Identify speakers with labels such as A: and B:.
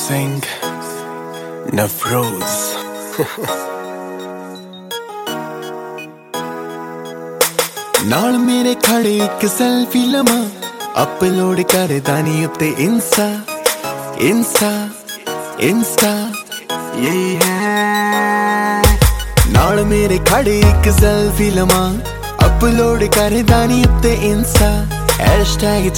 A: Singh Nafroz नाल मेरे खड़े एक सेल्फी लमा अपलोड करदा नी उत्ते इंस्टा इंस्टा इंस्टा यही है नाल मेरे खड़े एक सेल्फी लमा अपलोड करदा नी उत्ते इंस्टा हैशटैग